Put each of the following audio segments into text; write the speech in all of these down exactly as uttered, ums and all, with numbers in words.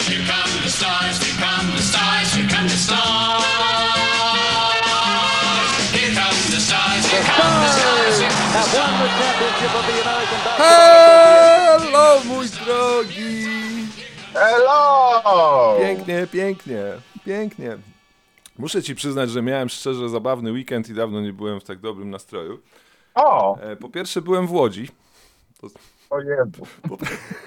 Here come the stars, here come the stars, here come the stars. Here come the stars, here come the stars, here come the Have won the championship of the American Basketball Hello, mój drogi! Hello! Pięknie, pięknie, pięknie. Muszę ci przyznać, że miałem szczerze zabawny weekend i dawno nie byłem w tak dobrym nastroju. O! E, Po pierwsze byłem w Łodzi. To... O Jezu. Po...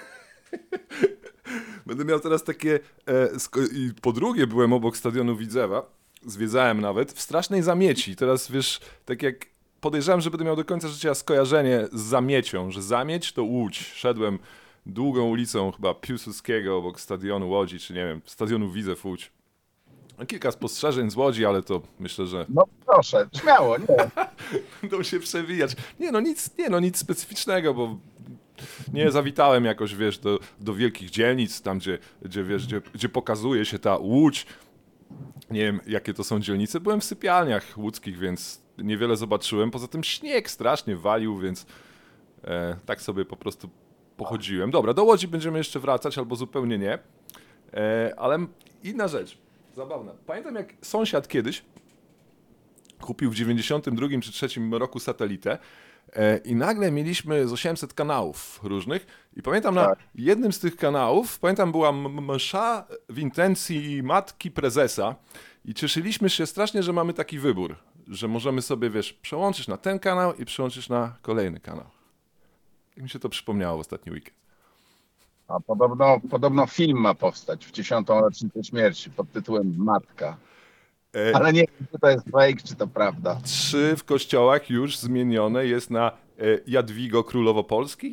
Będę miał teraz takie... E, sko- I po drugie byłem obok stadionu Widzewa. Zwiedzałem nawet. W strasznej Zamieci. Teraz wiesz, tak jak podejrzewam, że będę miał do końca życia skojarzenie z Zamiecią, że Zamieć to Łódź. Szedłem długą ulicą chyba Piłsudskiego obok stadionu Łodzi, czy nie wiem, stadionu Widzew Łódź. No, kilka spostrzeżeń z Łodzi, ale to myślę, że No proszę, śmiało, nie. będą się przewijać. Nie no, nic, nie no, nic specyficznego, bo nie zawitałem jakoś, wiesz, do, do wielkich dzielnic, tam gdzie, gdzie, wiesz, gdzie, gdzie pokazuje się ta Łódź. Nie wiem, jakie to są dzielnice. Byłem w sypialniach łódzkich, więc niewiele zobaczyłem. Poza tym śnieg strasznie walił, więc e, tak sobie po prostu pochodziłem. Dobra, do Łodzi będziemy jeszcze wracać, albo zupełnie nie. E, ale inna rzecz, zabawna. Pamiętam, jak sąsiad kiedyś kupił w dziewięćdziesiątym drugim czy trzecim roku satelitę e, i nagle mieliśmy z osiemset kanałów różnych i pamiętam na Tak. jednym z tych kanałów, pamiętam była m- msza w intencji matki prezesa i cieszyliśmy się strasznie, że mamy taki wybór, że możemy sobie, wiesz, przełączyć na ten kanał i przełączyć na kolejny kanał. I mi się to przypomniało w ostatni weekend. A podobno, podobno film ma powstać w dziesiątą rocznicę śmierci pod tytułem Matka. E, Ale nie wiem, czy to jest fake, czy to prawda. Trzy w kościołach już zmienione jest na e, Jadwigo Królowo Polski.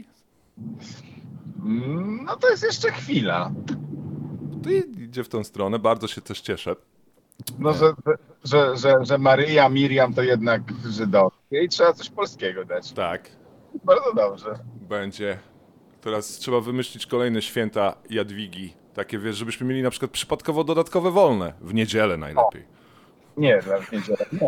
Mm, No to jest jeszcze chwila. To idzie w tą stronę, bardzo się też cieszę. No, że, że, że, że Maryja, Miriam to jednak żydowskie i trzeba coś polskiego dać. Tak, Bardzo dobrze. będzie. Teraz trzeba wymyślić kolejne święta Jadwigi. Takie, wiesz, żebyśmy mieli na przykład przypadkowo dodatkowe wolne. W niedzielę najlepiej. Nie, dla niedzielę. Nie.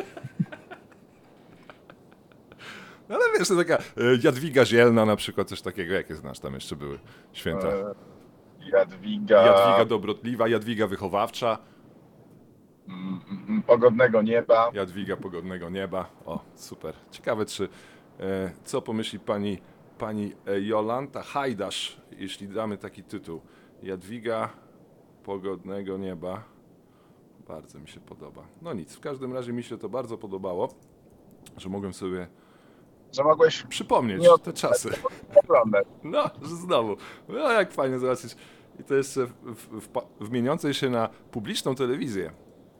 No ale wiesz, to taka e, Jadwiga Zielna na przykład, coś takiego, jakie znasz, tam jeszcze były święta. E, Jadwiga. Jadwiga Dobrotliwa, Jadwiga Wychowawcza, mm, mm, Pogodnego nieba. Jadwiga Pogodnego Nieba. O, super. Ciekawe, czy e, co pomyśli pani, pani e, Jolanta Hajdasz, jeśli damy taki tytuł. Jadwiga Pogodnego Nieba. Bardzo mi się podoba. No nic, w każdym razie mi się to bardzo podobało, że mogłem sobie Że mogłeś przypomnieć Nie od- te czasy. oglądać. No, że znowu. No, jak fajnie zobaczyć. I to jeszcze w, w, w, pa- w mieniącej się na publiczną telewizję.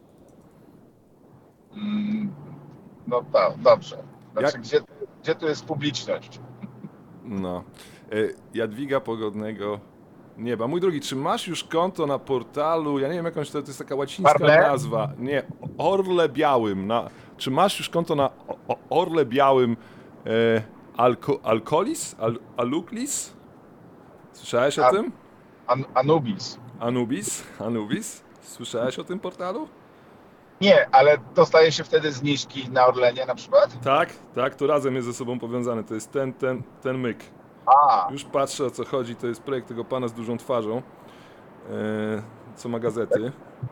Mm, No tak, dobrze. Znaczy, Jak- gdzie, gdzie tu jest publiczność? No. E, Jadwiga Pogodnego Nieba. Mój drogi, czy masz już konto na portalu, ja nie wiem jakąś, to, to jest taka łacińska Parle? nazwa. Nie, Orle Białym. Na, czy masz już konto na o, o, Orle Białym e, Alko, Alkolis? Al, Aluklis? Słyszałeś o A- tym? An Anubis. Anubis? Anubis? Słyszałeś o tym portalu? Nie, ale dostaje się wtedy zniżki na Orlenie na przykład? Tak, tak, to razem jest ze sobą powiązane. To jest ten, ten, ten myk. A, Już patrzę, o co chodzi. To jest projekt tego pana z dużą twarzą, e, co ma gazety.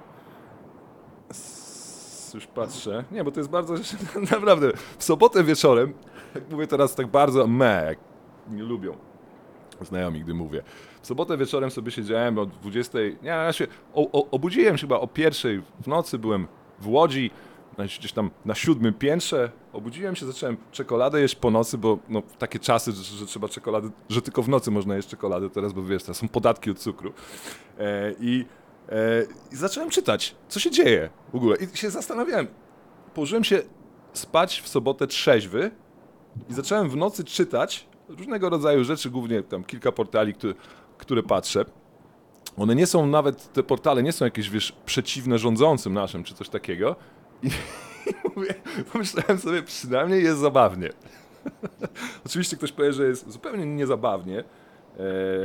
S, już patrzę. Nie, bo to jest bardzo... Naprawdę, w sobotę wieczorem, jak mówię teraz tak bardzo me, jak nie lubią znajomi, gdy mówię. W sobotę wieczorem sobie siedziałem o dwudziestej... Nie, ja się o, o, obudziłem się chyba o pierwszej w nocy, byłem w Łodzi, gdzieś tam na siódmym piętrze. Obudziłem się, zacząłem czekoladę jeść po nocy, bo no, takie czasy, że, że trzeba czekolady, że tylko w nocy można jeść czekoladę teraz, bo wiesz, teraz są podatki od cukru. E, i, e, I zacząłem czytać, co się dzieje w ogóle. I się zastanawiałem. Położyłem się spać w sobotę trzeźwy i zacząłem w nocy czytać różnego rodzaju rzeczy, głównie tam kilka portali, które, które patrzę. One nie są nawet, te portale nie są jakieś, wiesz, przeciwne rządzącym naszym, czy coś takiego. I, i mówię, pomyślałem sobie, przynajmniej jest zabawnie. Oczywiście ktoś powie, że jest zupełnie niezabawnie, e,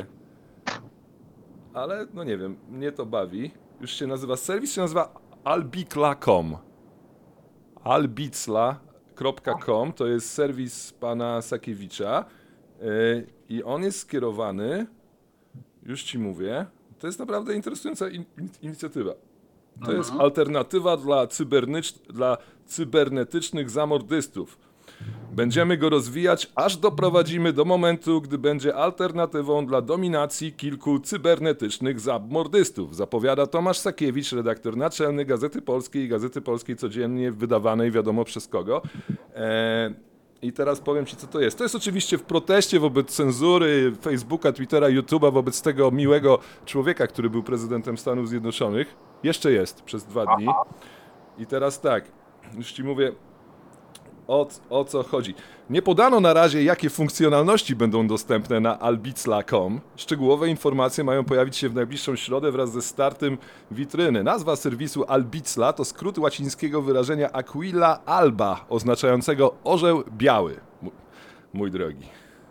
ale no nie wiem, mnie to bawi. Już się nazywa, serwis się nazywa albicla kropka com. albicla kropka com to jest serwis pana Sakiewicza e, i on jest skierowany, już ci mówię, To jest naprawdę interesująca in, in, inicjatywa. To jest alternatywa dla, cybernycz, dla cybernetycznych zamordystów. Będziemy go rozwijać, aż doprowadzimy do momentu, gdy będzie alternatywą dla dominacji kilku cybernetycznych zamordystów. Zapowiada Tomasz Sakiewicz, redaktor naczelny Gazety Polskiej i Gazety Polskiej codziennie wydawanej wiadomo przez kogo. Eee, I teraz powiem ci, co to jest. To jest oczywiście w proteście wobec cenzury Facebooka, Twittera, YouTube'a, wobec tego miłego człowieka, który był prezydentem Stanów Zjednoczonych. Jeszcze jest przez dwa dni. I teraz tak, już ci mówię, o, o co chodzi. Nie podano na razie, jakie funkcjonalności będą dostępne na albicla kropka com. Szczegółowe informacje mają pojawić się w najbliższą środę wraz ze startem witryny. Nazwa serwisu Albicla to skrót łacińskiego wyrażenia Aquila alba, oznaczającego orzeł biały. M- mój drogi.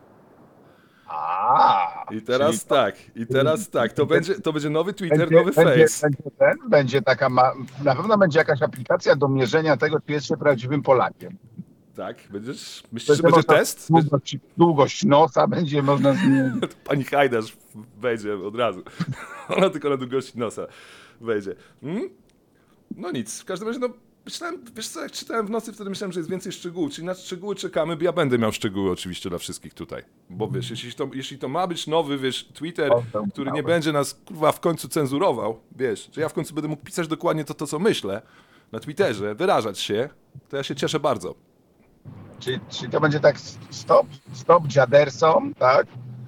A, I teraz czyli to- tak, i teraz tak, to będzie, to będzie nowy Twitter, będzie, nowy będzie, Face. będzie, ten, będzie taka, ma, na pewno będzie jakaś aplikacja do mierzenia tego, czy jest się prawdziwym Polakiem. Tak, będziesz, myślisz, że Będzie będzie można test? Długość, długość nosa będzie można zmienić. Pani Hajdasz wejdzie od razu. Ona tylko na długości nosa wejdzie. Hmm? No nic, w każdym razie, no myślałem, wiesz co, jak czytałem w nocy, wtedy myślałem, że jest więcej szczegółów, czyli na szczegóły czekamy, bo ja będę miał szczegóły oczywiście dla wszystkich tutaj. Bo wiesz, jeśli to, jeśli to ma być nowy, wiesz, Twitter, który nie będzie nas, kurwa, w końcu cenzurował, wiesz, że ja w końcu będę mógł pisać dokładnie to, to co myślę na Twitterze, wyrażać się, to ja się cieszę bardzo. Czyli, czyli to będzie tak stop, stop dziadersom, tak?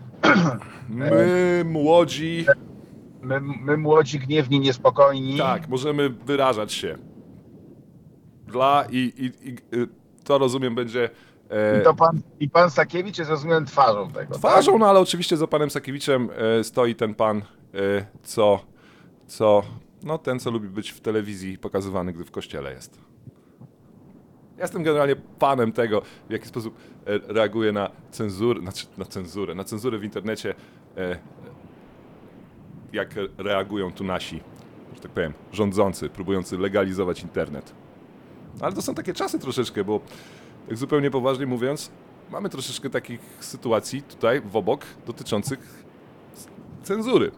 My, młodzi, My, my młodzi, gniewni, niespokojni. tak, możemy wyrażać się. Dla i, i, i y, to rozumiem będzie e, I, to pan, I pan Sakiewicz jest, rozumiem, twarzą tego. twarzą, Tak? no ale oczywiście za panem Sakiewiczem e, stoi ten pan, e, co, co, no ten, co lubi być w telewizji pokazywany, gdy w kościele jest. Ja jestem generalnie panem tego, w jaki sposób e, reaguje na cenzurę, znaczy na cenzurę, na cenzurę w internecie, e, jak reagują tu nasi, że tak powiem, rządzący, próbujący legalizować internet. Ale to są takie czasy troszeczkę, bo tak zupełnie poważnie mówiąc, mamy troszeczkę takich sytuacji tutaj w obok dotyczących cenzury.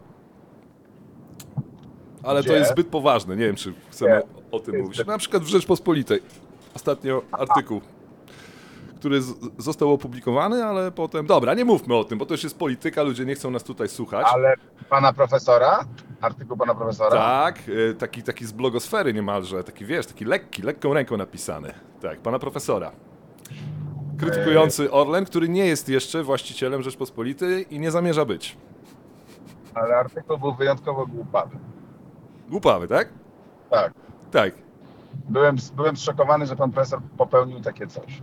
Ale Gdzie? to jest zbyt poważne, nie wiem, czy chcemy Gdzie? o tym Jest mówić. zbyt- Na przykład w Rzeczpospolitej. Ostatnio artykuł, który z- został opublikowany, ale potem... Dobra, nie mówmy o tym, bo to już jest polityka, ludzie nie chcą nas tutaj słuchać. Ale pana profesora? Artykuł pana profesora? Tak, e, taki, taki z blogosfery niemalże, taki wiesz, taki lekki, lekką ręką napisany. Tak, pana profesora. Krytykujący Orlen, który nie jest jeszcze właścicielem Rzeczpospolitej i nie zamierza być. Ale artykuł był wyjątkowo głupawy. Głupawy, tak? Tak. Tak. Byłem, byłem zszokowany, że pan profesor popełnił takie coś.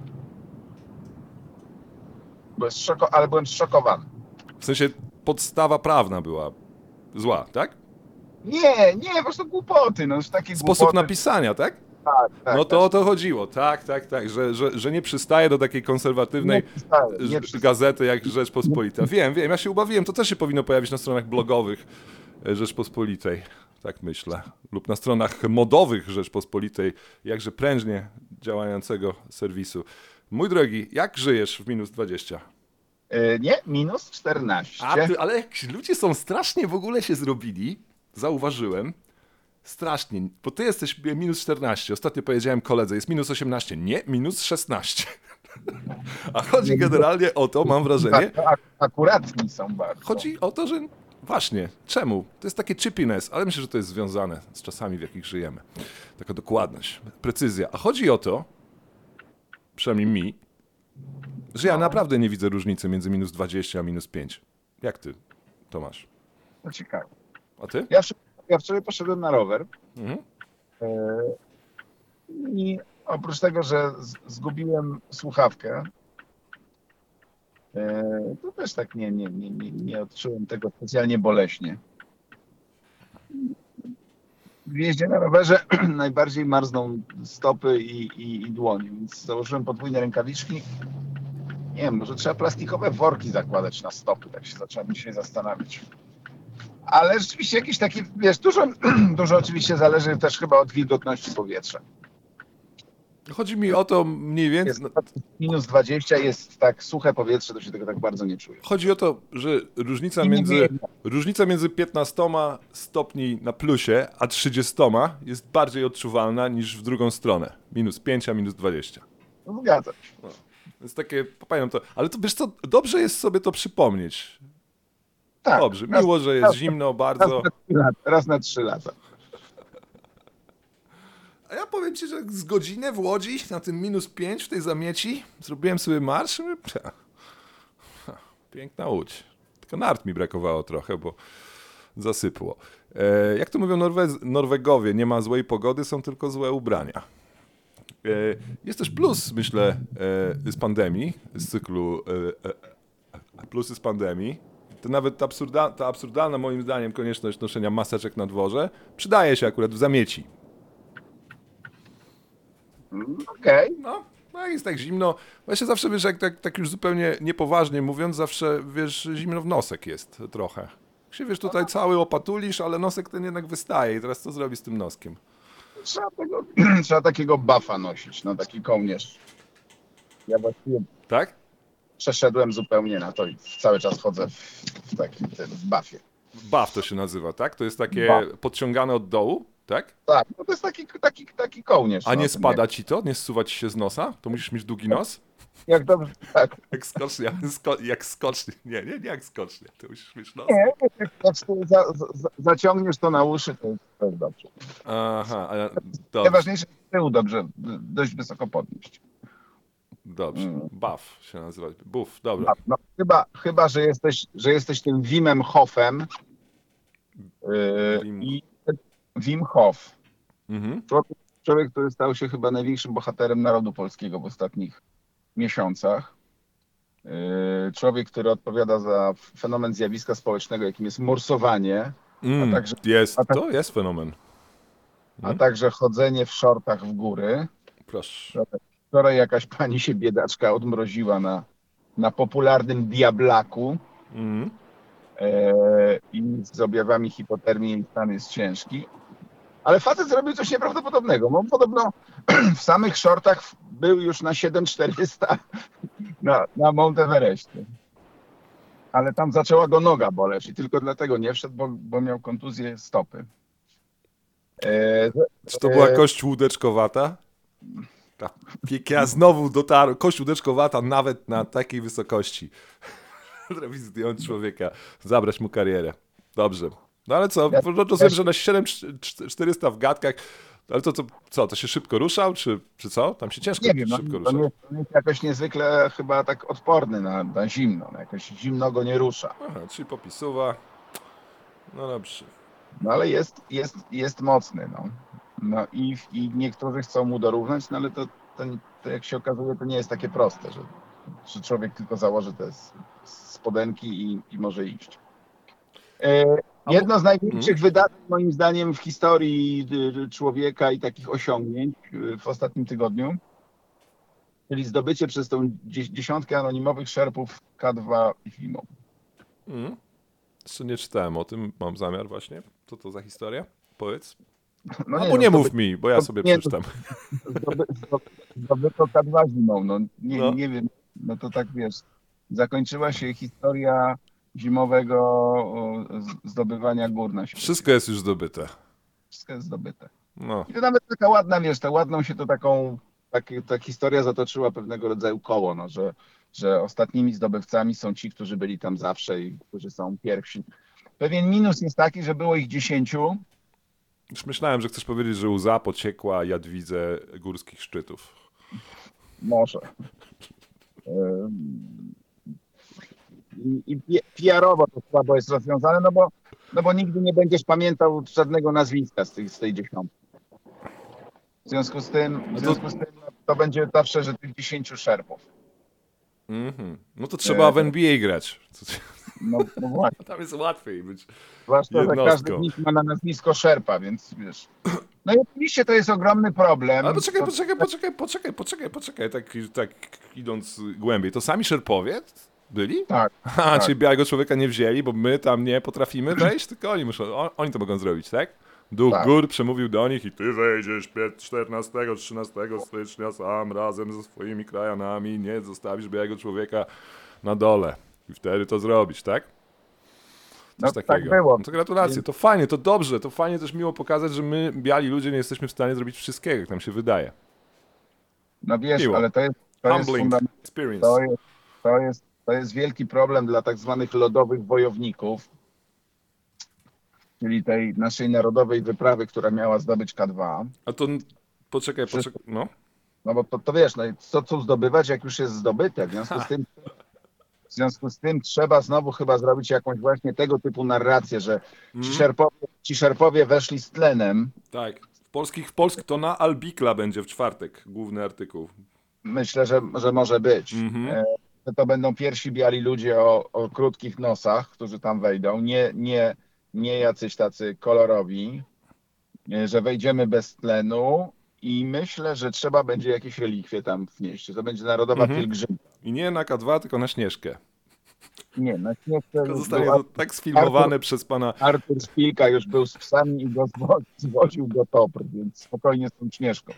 Byłem zszoko, ale byłem zszokowany. W sensie podstawa prawna była zła, tak? Nie, nie, po prostu głupoty. No, już takie Sposób głupoty. napisania, tak? Tak, tak, No to tak. o to chodziło, tak, tak, tak, że, że, że nie przystaje do takiej konserwatywnej Nie przystaje, nie ż- przystaje. gazety jak Rzeczpospolita. Wiem, wiem, ja się ubawiłem, to też się powinno pojawić na stronach blogowych e, Rzeczpospolitej, tak myślę, lub na stronach modowych Rzeczpospolitej, jakże prężnie działającego serwisu. Mój drogi, jak żyjesz w minus dwadzieścia? Yy, nie, minus czternaście. A ty, ale jak ludzie są strasznie w ogóle się zrobili, zauważyłem, strasznie, bo ty jesteś minus czternaście, ostatnio powiedziałem koledze, jest minus osiemnaście, nie, minus szesnaście. A chodzi generalnie o to, mam wrażenie, Tak, ak- akuratni są bardzo. chodzi o to, że właśnie, czemu? To jest takie chippiness, ale myślę, że to jest związane z czasami, w jakich żyjemy. Taka dokładność, precyzja. A chodzi o to, przynajmniej mi, że ja naprawdę nie widzę różnicy między minus dwadzieścia a minus pięć. Jak ty, Tomasz? To ciekawe. A ty? Ja, wczoraj- ja wczoraj poszedłem na rower Mhm. yy, i oprócz tego, że z- zgubiłem słuchawkę, yy, to też tak nie, nie, nie, nie, nie odczułem tego specjalnie boleśnie. W jeździe na rowerze najbardziej marzną stopy i, i, i dłonie, więc założyłem podwójne rękawiczki. Nie wiem, może trzeba plastikowe worki zakładać na stopy, tak się zacząłem dzisiaj zastanawiać. Ale rzeczywiście jakiś taki, wiesz, dużo, dużo oczywiście zależy też chyba od wilgotności powietrza. Chodzi mi o to mniej więcej... Jest minus dwadzieścia, jest tak suche powietrze, to się tego tak bardzo nie czuje. Chodzi o to, że różnica I nie między, wieje. różnica między piętnastoma stopni na plusie, a trzydziestoma jest bardziej odczuwalna niż w drugą stronę. Minus pięć, a minus dwadzieścia. No, zgadzam się. To jest takie, pamiętam to, ale to wiesz co, dobrze jest sobie to przypomnieć. Tak, Dobrze, raz- miło, że jest raz- zimno Raz bardzo. na trzy lata. Raz na trzy lata. A ja powiem ci, że z godziny w Łodzi na tym minus pięć w tej zamieci zrobiłem sobie marsz. i mówię, "Pcha, ha, Piękna Łódź. Tylko nart mi brakowało trochę, bo zasypło. E, jak to mówią Norwe- Norwegowie, nie ma złej pogody, są tylko złe ubrania. E, jest też plus, myślę, e, z pandemii, z cyklu e, e, plusy z pandemii. To nawet ta, absurda, ta absurdalna, moim zdaniem, konieczność noszenia maseczek na dworze przydaje się akurat w zamieci. Okej. No, no jak jest tak zimno. Właśnie zawsze, wiesz, jak tak, tak już zupełnie niepoważnie mówiąc, zawsze, wiesz, zimno w nosek jest trochę. Jak się, wiesz, tutaj cały opatulisz, ale nosek ten jednak wystaje i teraz co zrobi z tym noskiem? Trzeba, tego, trzeba takiego buffa nosić, no taki kołnierz. Ja właściwie Tak? przeszedłem zupełnie na to i cały czas chodzę w, w takim tym, w buffie. Buff to się nazywa, tak? To jest takie Buff. podciągane od dołu, tak? Tak, no to jest taki, taki, taki kołnierz. A no, nie to spada ci to? Nie zsuwa ci się z nosa? To musisz mieć długi nos? Jak dobrze, tak. Jak skocznia, sko jak skocznia. Nie, nie, nie jak skocznia. Ty musisz mieć nos. Nie, jak za, za, zaciągniesz to na uszy, to jest, to jest dobrze. Aha, ale dobrze, Najważniejsze jest z tyłu dobrze, dość wysoko podnieść. dobrze. Mm. Buff się nazywa. Buff, dobra. No, chyba, chyba że, jesteś, że jesteś tym Wimem Hofem yy, Wim. i Wim Hof. Mhm. Człowiek, człowiek, który stał się chyba największym bohaterem narodu polskiego w ostatnich miesiącach. Yy, Człowiek, który odpowiada za fenomen zjawiska społecznego, jakim jest morsowanie, Mm, a także, jest, a tak- to jest fenomen. a także chodzenie w shortach w góry. Proszę. Wczoraj jakaś pani się biedaczka odmroziła na, na popularnym Diablaku Mm. e, i z objawami hipotermii jej stan jest ciężki. Ale facet zrobił coś nieprawdopodobnego. On podobno w samych shortach był już na siedem tysięcy czterysta na, na Mount Everestie. Ale tam zaczęła go noga boleć i tylko dlatego nie wszedł, bo, bo miał kontuzję stopy. E, Czy to była kość łódeczkowata? Ta piekła znowu dotarł. Kość łódeczkowata nawet na takiej wysokości. Robi zdjąć człowieka, zabrać mu karierę. Dobrze. No ale co, Ja rozumiem, też- że na siedem tysięcy czterysta w gadkach, ale to, to co, to się szybko ruszał, czy, czy co? Tam się ciężko Nie wiem, no, szybko to rusza. nie, to nie jest jakoś niezwykle chyba tak odporny na, na zimno. No, jakoś zimno go nie rusza. Aha, czyli popisuwa. No dobrze. No ale jest, jest, jest mocny. No, no i, i niektórzy chcą mu dorównać, no ale to, to, to jak się okazuje, to nie jest takie proste, że, że człowiek tylko założy te s- spodenki i, i może iść. E, A jedno z największych Mhm. wydarzeń moim zdaniem w historii y, człowieka i takich osiągnięć y, w ostatnim tygodniu, czyli zdobycie przez tą dzie- dziesiątkę anonimowych szerpów K dwa zimą. Mm. Jeszcze nie czytałem o tym, mam zamiar właśnie. Co to za historia? Powiedz. No Albo no, nie zdoby- mów mi, bo ja sobie nie, przeczytam. Zdoby, zdoby, zdobyto K dwa zimą. No, nie, No. nie wiem, no to tak wiesz, zakończyła się historia zimowego o, z- zdobywania gór na świecie. Wszystko jest już zdobyte. Wszystko jest zdobyte. No. I to nawet taka ładna, wiesz, ta ładną się to taką, tak, ta historia zatoczyła pewnego rodzaju koło, no, że, że ostatnimi zdobywcami są ci, którzy byli tam zawsze i którzy są pierwsi. Pewien minus jest taki, że było ich dziesięciu. Już myślałem, że chcesz powiedzieć, że łza pociekła jadwidze górskich szczytów. Może. Ym, I, i pi- P R-owo to słabo jest rozwiązane, no bo, no bo nigdy nie będziesz pamiętał żadnego nazwiska z tej, z tej dziesiątki. W związku z tym, w to- związku z tym no, to będzie zawsze, że tych dziesięciu szerpów. Mhm. No to trzeba w N B A grać. Co- No, no właśnie. Tam jest łatwiej być. Zwłaszcza, że Jednostką. każdy z nich ma na nazwisko szerpa, więc wiesz. No i oczywiście to jest ogromny problem. Ale poczekaj, To- poczekaj, poczekaj, poczekaj, poczekaj, poczekaj, tak, tak idąc głębiej. To sami szerpowie byli? Tak. A, tak. czyli białego człowieka nie wzięli, bo my tam nie potrafimy wejść, tylko oni muszą, on, oni to mogą zrobić, tak? Duch Tak. gór przemówił do nich i ty wejdziesz czternastego, trzynastego stycznia sam razem ze swoimi krajanami, nie zostawisz białego człowieka na dole. I wtedy to zrobisz, tak? No, Coś tak takiego. było. No to gratulacje, to fajnie, to dobrze, to fajnie też miło pokazać, że my, biali ludzie, nie jesteśmy w stanie zrobić wszystkiego, jak nam się wydaje. No wiesz, Miło. ale to jest, to jest Humbling fundament. experience. To jest, to, jest, to jest wielki problem dla tak zwanych lodowych wojowników, czyli tej naszej narodowej wyprawy, która miała zdobyć K dwa. A to, poczekaj, poczekaj, no. No bo to, to wiesz, no i co tu zdobywać, jak już jest zdobyte. W związku z tym, w związku z tym trzeba znowu chyba zrobić jakąś właśnie tego typu narrację, że ci szerpowie, ci szerpowie weszli z tlenem. Tak, w polskich, w polskich to na Albikla będzie w czwartek główny artykuł. Myślę, że, że może być. Mhm. E, że to będą pierwsi biali ludzie o, o krótkich nosach, którzy tam wejdą, nie, nie, nie jacyś tacy kolorowi, e, że wejdziemy bez tlenu i myślę, że trzeba będzie jakieś relikwie tam wnieść. To będzie narodowa Mhm. pielgrzymka. I nie na K dwa, tylko na Śnieżkę. Nie, na śnieg To zostanie to tak sfilmowane przez pana... Artur Szpilka już był z psami i go zwo- zwoził do Topr, więc spokojnie z tą Śnieżką.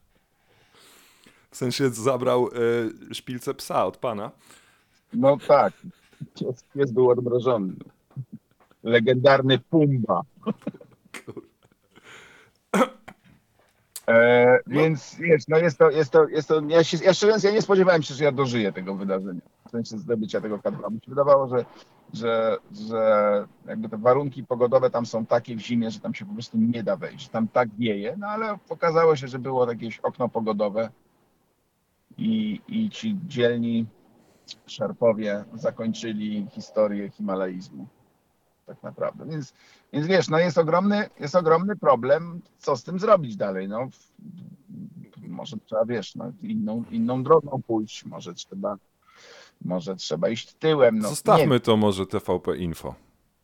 W sensie zabrał y, szpilce psa od pana. No tak, pies, pies był odmrożony. Legendarny Pumba. E, więc wiesz, no jest to, jest to, jest to, ja, się, ja szczerze mówiąc, ja nie spodziewałem się, że ja dożyję tego wydarzenia, w sensie zdobycia tego K dwa. Mi się wydawało, że, że, że jakby te warunki pogodowe tam są takie w zimie, że tam się po prostu nie da wejść. Tam tak wieje, no ale okazało się, że było jakieś okno pogodowe i, i ci dzielni szerpowie zakończyli historię himalaizmu. Tak naprawdę. Więc, więc wiesz, no jest ogromny, jest ogromny problem, co z tym zrobić dalej. No, może trzeba, wiesz, no, inną, inną drogą pójść, może trzeba, może trzeba iść tyłem. No, Zostawmy nie, to może T V P Info.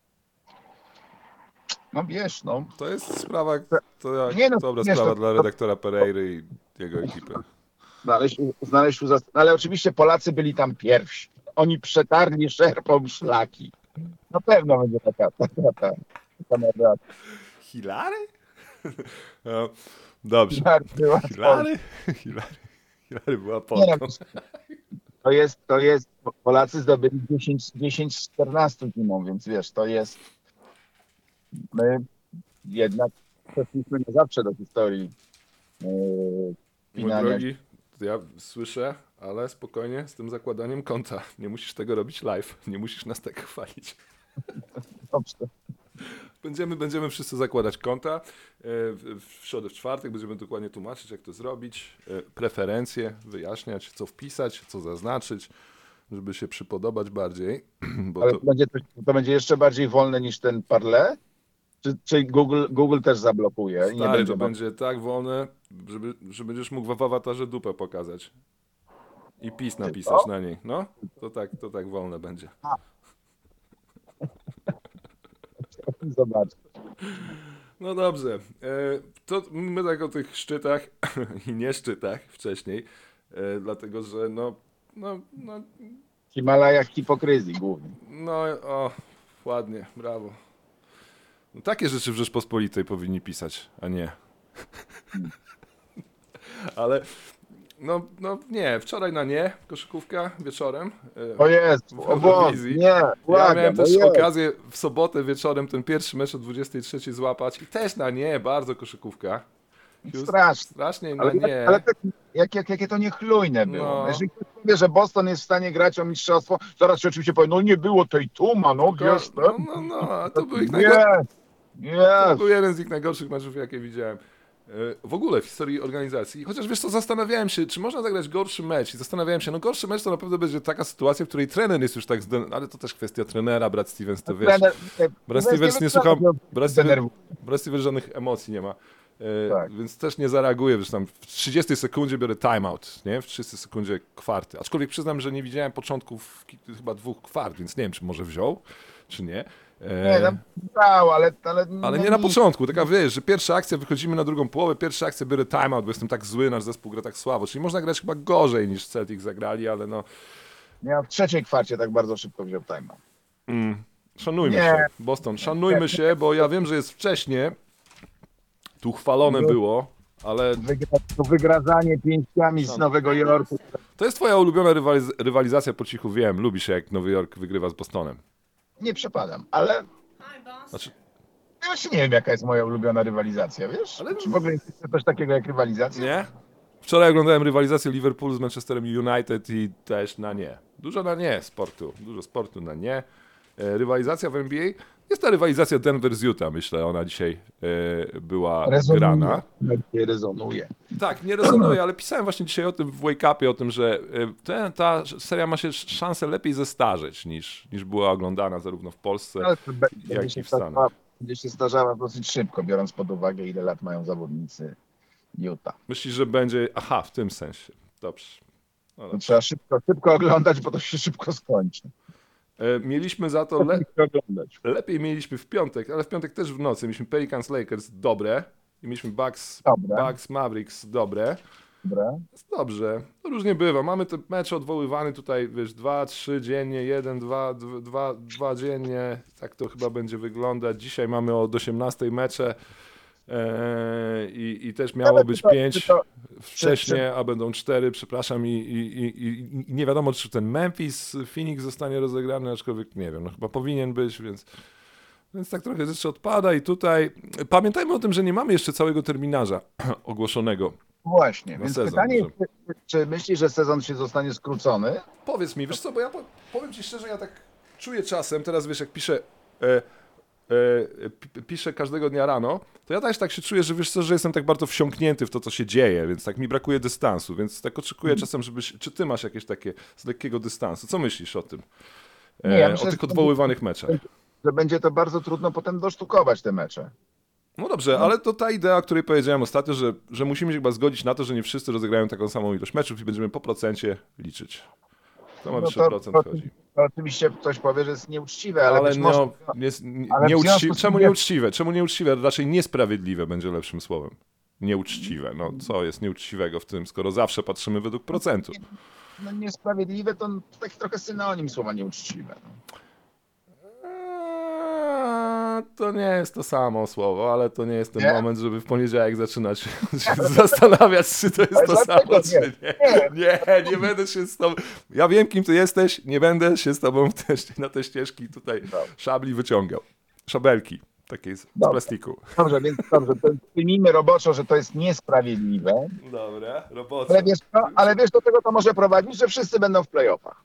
no wiesz, no. To jest sprawa, to jak Nie no, dobra wiesz, sprawa to- dla to- redaktora Pereiry i jego ekipy. Znaleźć, znaleźć uzas- ale oczywiście Polacy byli tam pierwsi. Oni przetarli szerpom szlaki. Na pewno będzie taka, taka, taka, taka narracja. Hilary? No, dobrze. Była Hilary? Hilary. Hilary była Nie Polką. no, to jest, to jest, Polacy zdobyli dziesięć, dziesięć z czternastu zimą, więc wiesz, to jest, my jednak przeszliśmy na zawsze do historii yy, Mój pinania. drogi, ja słyszę, ale spokojnie z tym zakładaniem konta. Nie musisz tego robić live. Nie musisz nas tak chwalić. Dobrze. Będziemy, będziemy wszyscy zakładać konta. E, W, w środę, w czwartek będziemy dokładnie tłumaczyć, jak to zrobić. E, Preferencje wyjaśniać, co wpisać, co zaznaczyć, żeby się przypodobać bardziej. Bo Ale to, to będzie, coś- to będzie jeszcze bardziej wolne niż ten Parler? Czy, czy Google, Google też zablokuje? i nie stary, będzie to mo- będzie tak wolne, żeby, że będziesz mógł w awatarze dupę pokazać. I PiS napisać na niej. No, to tak, to tak wolne będzie. Zobacz. No dobrze. E, To my tak o tych szczytach i nie szczytach wcześniej, e, dlatego że no, no, no, W Himalajach hipokryzji głównie. no, o, ładnie, brawo. No, takie rzeczy w Rzeczpospolitej powinni pisać, a nie. Ale no, no nie, wczoraj na nie, koszykówka wieczorem. e, O jest, w o Boże, Eurowizji. nie, Ja błagam, miałem no też jest. okazję w sobotę wieczorem ten pierwszy mecz o dwudziestej trzeciej złapać i też na nie, bardzo koszykówka. Houston- Strasznie. Strasznie na Ale, nie. jak, ale tak, jak, jak, jakie to niechlujne było. No. Jeżeli ktoś powie, że Boston jest w stanie grać o mistrzostwo, zaraz się oczywiście powie, no nie było tej Tuma, no Tylko- wiesz, no, no, no, no, a to był, ich nie, najgor... to nie. był jeden z ich najgorszych meczów, jakie widziałem. E, W ogóle w historii organizacji. Chociaż wiesz co, zastanawiałem się, czy można zagrać gorszy mecz. I zastanawiałem się, no gorszy mecz to na pewno będzie taka sytuacja, w której trener jest już tak zden... ale to też kwestia trenera, Brad Stevens, to wiesz. Trener- Brad trener Stevens nie nie słucha, wygląda, Brad Stevens, denerwuje. Brad Stevens żadnych emocji nie ma. E, Tak. Więc też nie zareaguje, wiesz, tam w trzydziestej sekundzie biorę timeout, nie? W trzydziestej sekundzie kwarty. Aczkolwiek przyznam, że nie widziałem początków ki- chyba dwóch kwart, więc nie wiem, czy może wziął, czy nie. E, Nie, tam brał, ale, ale, Ale nie na początku, taka wiesz, że pierwsza akcja, wychodzimy na drugą połowę, pierwsza akcja biorę timeout, bo jestem tak zły, nasz zespół gra tak słabo, czyli można grać chyba gorzej niż Celtic zagrali, ale no, Ja w trzeciej kwarcie tak bardzo szybko wziął time'a. mm, szanujmy Nie. się, Boston, szanujmy się, bo ja wiem, że jest wcześnie, Tu chwalone No. było, ale Wygra, to wygradzanie pięściami z Nowego Jorku. to jest twoja ulubiona rywaliz- rywalizacja po cichu, wiem. Lubisz jak Nowy Jork wygrywa z Bostonem. Nie przepadam, ale Znaczy, ja właśnie nie wiem, jaka jest moja ulubiona rywalizacja, wiesz? Ale- Czy w ogóle jest coś takiego jak rywalizacja? nie? Wczoraj oglądałem rywalizację Liverpoolu z Manchesterem United i też na nie. Dużo na nie sportu. Dużo sportu na nie. E, rywalizacja w N B A. Jest ta rywalizacja Denver z Utah, myślę. Ona dzisiaj e, była grana. Nie rezonuje. Tak, nie rezonuje, ale pisałem właśnie dzisiaj o tym w Wake Upie, o tym, że e, ten, ta seria ma się szansę lepiej zestarzeć niż, niż była oglądana zarówno w Polsce, Ale to będzie, jak będzie, i się w Stanach. starzała, będzie się starzała dosyć szybko, biorąc pod uwagę, ile lat mają zawodnicy Utah. Myślisz, że będzie... Aha, w tym sensie. Dobrze. No To dobrze. trzeba szybko, szybko oglądać, bo to się szybko skończy. E, mieliśmy za to... Le... Szybko oglądać. Lepiej mieliśmy w piątek, ale w piątek też w nocy. Mieliśmy Pelicans Lakers dobre i mieliśmy Bucks, Dobre. Bucks Mavericks dobre. Dobra. Jest dobrze. To różnie bywa. Mamy te mecze odwoływane tutaj, wiesz, dwa, trzy dziennie, jeden, dwa, dwa, dwa, dwa dziennie. Tak to chyba będzie wyglądać. Dzisiaj mamy od osiemnastej mecze eee, i, i też miało Ale być czy to- pięć czy to- wcześniej, czy- a będą cztery, przepraszam. I, i, i, i- i nie wiadomo, czy ten Memphis, Phoenix zostanie rozegrany, aczkolwiek nie wiem, no chyba powinien być, więc... Więc tak trochę rzeczy odpada i tutaj pamiętajmy o tym, że nie mamy jeszcze całego terminarza ogłoszonego. Właśnie, Na więc sezon, pytanie że- jest, czy, czy myślisz, że sezon się zostanie skrócony? Powiedz mi, wiesz co, bo ja po- powiem ci szczerze, ja tak czuję czasem, teraz wiesz, jak piszę, e, e, p- piszę każdego dnia rano, to ja też tak się czuję, że wiesz co, że jestem tak bardzo wsiąknięty w to, co się dzieje, więc tak mi brakuje dystansu, więc tak oczekuję czasem, żebyś, czy ty masz jakieś takie z lekkiego dystansu? Co myślisz o tym? E, Nie, ja o myślę, tych że- odwoływanych meczach. Że będzie to bardzo trudno potem dosztukować te mecze. No dobrze, ale to ta idea, o której powiedziałem ostatnio, że, że musimy się chyba zgodzić na to, że nie wszyscy rozegrają taką samą ilość meczów i będziemy po procencie liczyć. To ma No trzy to, procent to, chodzi. to oczywiście ktoś powie, że jest nieuczciwe, ale, Ale być może... no, nie, nie, ale w nieuczciwe. związku z Czemu tym- nieuczciwe? Czemu nieuczciwe? Raczej niesprawiedliwe będzie lepszym słowem. Nieuczciwe. No co jest nieuczciwego w tym, skoro zawsze patrzymy według procentu? No, niesprawiedliwe to taki trochę synonim słowa nieuczciwe. No. Eee, To nie jest to samo słowo, ale to nie jest ten Nie? moment, żeby w poniedziałek zaczynać się zastanawiać, czy to jest Ale to dlaczego samo, czy nie? nie. Nie, nie będę się z tobą... Ja wiem, kim ty jesteś, nie będę się z tobą też na te ścieżki tutaj Dobrze. szabli wyciągał. Szabelki, takiej z, z Dobrze. plastiku. Dobrze, więc dobrze, to przyjmijmy roboczo, że to jest niesprawiedliwe, Dobra, roboczo. ale wiesz, co, ale wiesz, do tego to może prowadzić, że wszyscy będą w playoffach.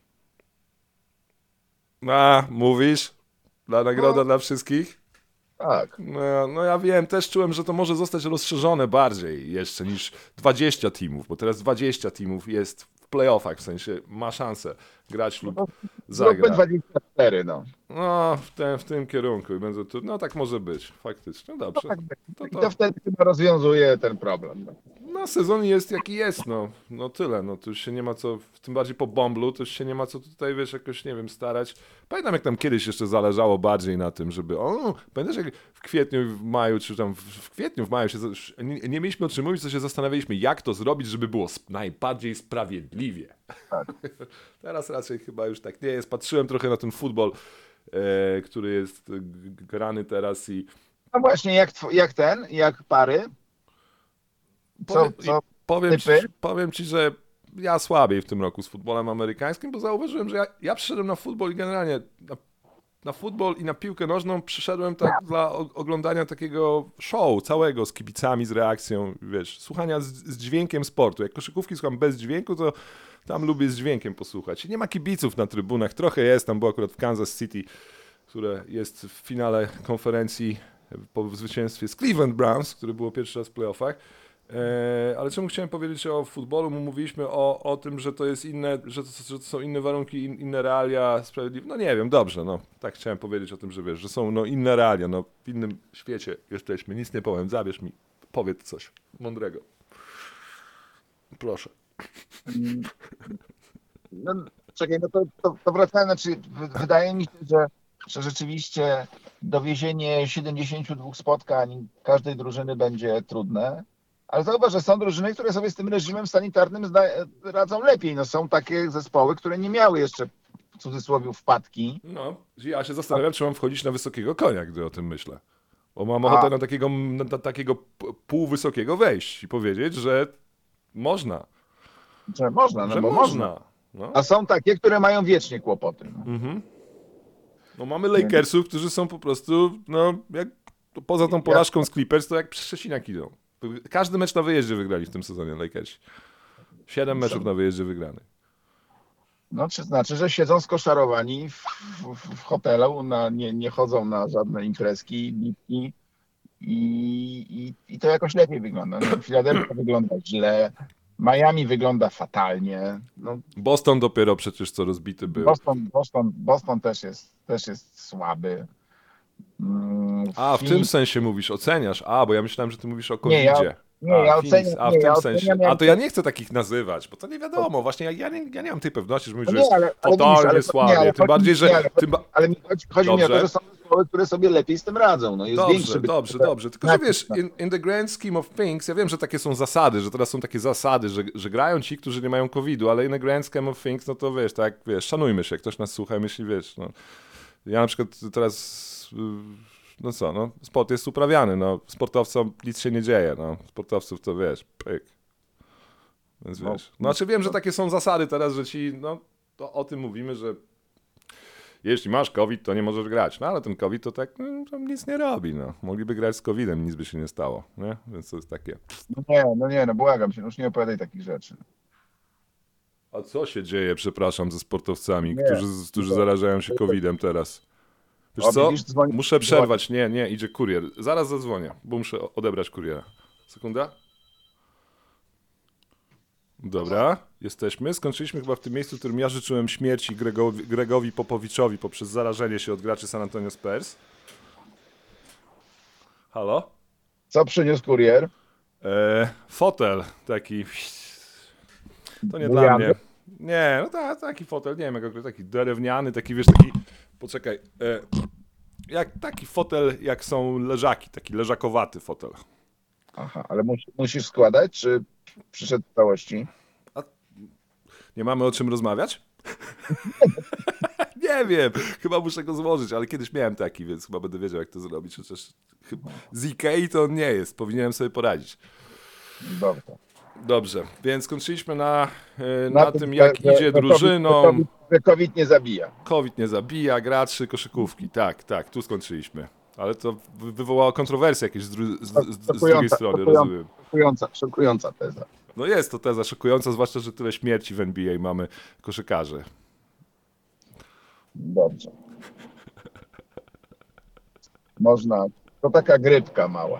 A, mówisz? Dla nagroda No. dla wszystkich? Tak. No, no ja wiem, też czułem, że to może zostać rozszerzone bardziej jeszcze niż dwadzieścia teamów, bo teraz dwadzieścia teamów jest w playoffach, w sensie ma szansę grać lub Zróbmy zagrać. dwadzieścia cztery, no. No, w, tym w tym kierunku i będzie tu, no tak może być, faktycznie, no dobrze. Tak, To, I to, to wtedy chyba rozwiązuje ten problem. No. no sezon jest jaki jest, no, no tyle, no tu już się nie ma co, tym bardziej po Bomblu, to już się nie ma co tutaj, wiesz, jakoś, nie wiem, starać. Pamiętam, jak tam kiedyś jeszcze zależało bardziej na tym, żeby, o, pamiętasz, jak w kwietniu, w maju, czy tam w, w kwietniu, w maju się, za- nie, nie mieliśmy o czym mówić, to się zastanawialiśmy, jak to zrobić, żeby było sp- najbardziej sprawiedliwie. Tak. Teraz raczej chyba już tak nie jest. Patrzyłem trochę na ten futbol, e, który jest e, g- grany teraz i No właśnie, jak, tw- jak ten, jak pary? Co, powiem, co? i powiem, ci, typy? powiem ci, że ja słabiej w tym roku z futbolem amerykańskim, bo zauważyłem, że ja, ja przyszedłem na futbol i generalnie na, na futbol i na piłkę nożną przyszedłem tak dla o, oglądania takiego show całego z kibicami, z reakcją, wiesz, słuchania z, z dźwiękiem sportu. Jak koszykówki słucham bez dźwięku, to tam lubię z dźwiękiem posłuchać. I nie ma kibiców na trybunach, trochę jest, tam było akurat w Kansas City, które jest w finale konferencji po zwycięstwie z Cleveland Browns, które było pierwszy raz w playoffach. E, ale czemu chciałem powiedzieć o futbolu? Mówiliśmy o, o tym, że to jest inne, że to, że to są inne warunki, in, inne realia, sprawiedliwe. No nie wiem, dobrze, no tak chciałem powiedzieć o tym, że wiesz, że są no, inne realia, no w innym świecie jesteśmy, nic nie powiem, zabierz mi, powiedz coś mądrego. Proszę. No, czekaj, no to, to, to wracając, znaczy w- wydaje mi się, że, że rzeczywiście dowiezienie siedemdziesięciu dwóch spotkań każdej drużyny będzie trudne, ale zauważ, że są drużyny, które sobie z tym reżimem sanitarnym zda- radzą lepiej. No, są takie zespoły, które nie miały jeszcze w cudzysłowie wpadki. No, ja się zastanawiam, czy mam wchodzić na wysokiego konia, gdy o tym myślę. Bo mam A. ochotę na takiego, na, na takiego p- półwysokiego wejść i powiedzieć, że można, Że można, no że bo można. można. No. A są takie, które mają wiecznie kłopoty. No. Mhm. No mamy Lakersów, którzy są po prostu, no jak poza tą porażką z Clippers, to jak przesiniak idą. Każdy mecz na wyjeździe wygrali w tym sezonie Lakersi. Siedem meczów na wyjeździe wygranych. No, czy znaczy, że siedzą skoszarowani w, w, w hotelu, na, nie, nie chodzą na żadne imprezki, bitki i, i, i to jakoś lepiej wygląda. No, Philadelphia wygląda źle, Miami wygląda fatalnie. No, Boston dopiero przecież co rozbity był. Boston, Boston, Boston też jest, też jest słaby. Mm, A, w Phoenix- tym sensie mówisz, oceniasz. A, bo ja myślałem, że ty mówisz o Nie, ja- covidzie. nie, A, ja Phoenix. oceniam- A, w nie, tym ja sensie. oceniam A jak- to ja nie chcę takich nazywać, bo to nie wiadomo. Właśnie ja, ja, nie, ja nie mam tej pewności, że mówisz, No że nie, jest ale- ale totalnie widzisz, ale- słaby. nie, ale Tym chodzi- bardziej, że... nie, ale- Tym ba... Ale mi chodzi, chodzi mi o to, Dobrze. że są zespoły, które sobie lepiej z tym radzą. No, jest Dobrze, większy byt- dobrze, dobrze. Tylko, że wiesz, in, in the grand scheme of things, ja wiem, że takie są zasady, że teraz są takie zasady, że, że grają ci, którzy nie mają covidu, ale in the grand scheme of things, no to wiesz, tak, wiesz, szanujmy się, ktoś nas słucha i myśli, wiesz, no. Ja na przykład teraz, y, no co, no, sport jest uprawiany, no, sportowcom nic się nie dzieje, no, sportowców to wiesz, pyk. Więc No. wiesz, no, znaczy wiem, że takie są zasady teraz, że ci, no, to o tym mówimy, że jeśli masz COVID, to nie możesz grać. No ale ten COVID to tak no, to nic nie robi. No. Mogliby grać z COVIDem, nic by się nie stało. Nie? Więc to jest takie. No nie, no nie, no błagam cię, no już nie opowiadaj takich rzeczy. A co się dzieje, przepraszam, ze sportowcami, Nie. którzy, którzy zarażają się COVIDem teraz? Wiesz O, co? widzisz, dzwoni- Muszę przerwać. Nie, nie, idzie kurier. Zaraz zadzwonię, bo muszę odebrać kuriera. Sekunda. Dobra, jesteśmy. Skończyliśmy chyba w tym miejscu, w którym ja życzyłem śmierci Gregowi, Gregowi Popowiczowi poprzez zarażenie się od graczy San Antonio Spurs. Halo? Co przyniósł kurier? E, fotel taki. To nie Drewniany? dla mnie. Nie, no ta, taki fotel, nie wiem jak określić, taki drewniany, taki wiesz, taki. Poczekaj. E, jak taki fotel, jak są leżaki, taki leżakowaty fotel. Aha, ale musi, musisz składać, czy przyszedł w całości? Nie mamy o czym rozmawiać? Nie wiem, chyba muszę go złożyć, ale kiedyś miałem taki, więc chyba będę wiedział jak to zrobić. Chociaż chyba z Ikei to on nie jest, powinienem sobie poradzić. Dobrze. Dobrze, więc skończyliśmy na, e, na, tym, że- jak że- idzie że drużyną. COVID, że COVID nie zabija. COVID nie zabija, graczy, koszykówki. Tak, tak, tu skończyliśmy. Ale to wy- wywołało kontrowersje jakieś z, dru- z, z, z drugiej Szokująca, strony, szokująca. rozumiem. Szokująca, szokująca teza. No jest to teza szokująca, zwłaszcza, że tyle śmierci w N B A mamy koszykarzy. Dobrze. Można. To taka grypka mała.